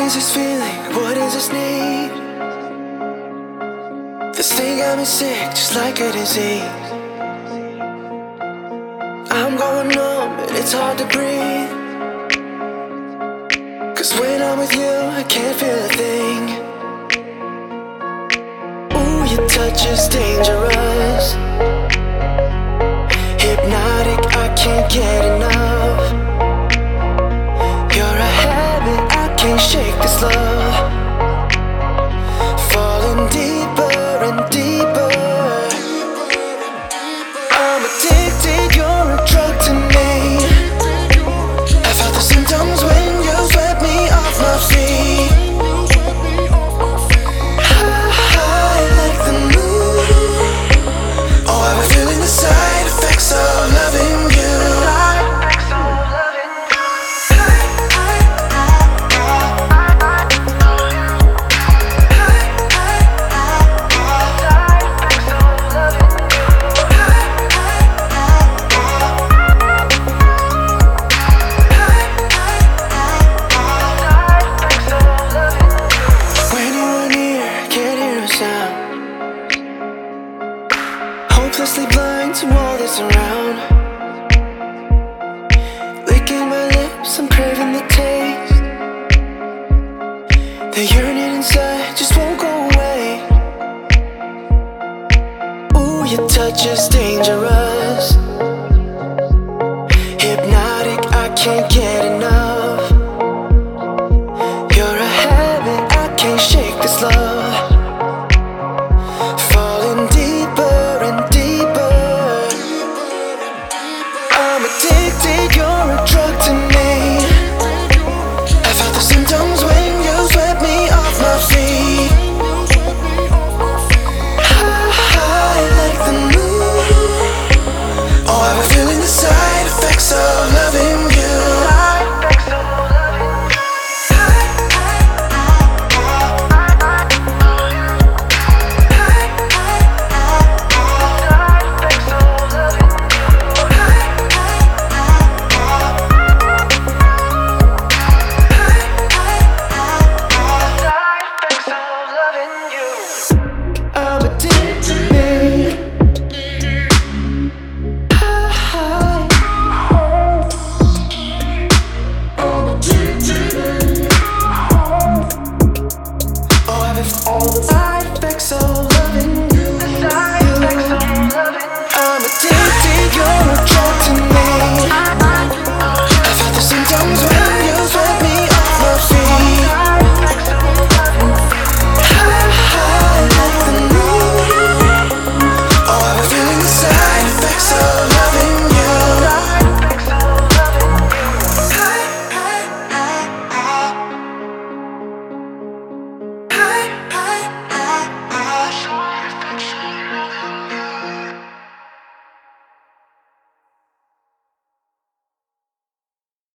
is this feeling? What is this need? This thing got me sick, just like a disease. I'm going numb and it's hard to breathe. 'Cause when I'm with you, I can't feel a thing. Ooh, your touch is dangerous, hypnotic, I can't get enough. You're a habit, I can't shake this love. Falling deeper and deeper. I'm addicted, you're a drug to me. I felt the symptoms when you swept me off my feet. High like the moon. Oh, I was feeling the side effects of loving you. Hopelessly blind to all that's around. Licking my lips, I'm craving the taste. The yearning inside just won't go away. Ooh, your touch is dangerous, hypnotic, I can't get enough. You're a habit, I can't shake this love. Addicted, you're a drug to me. I felt the symptoms when you swept me off my feet. High like the moon. Oh, I was feeling the side effects of loving you. All the side effects of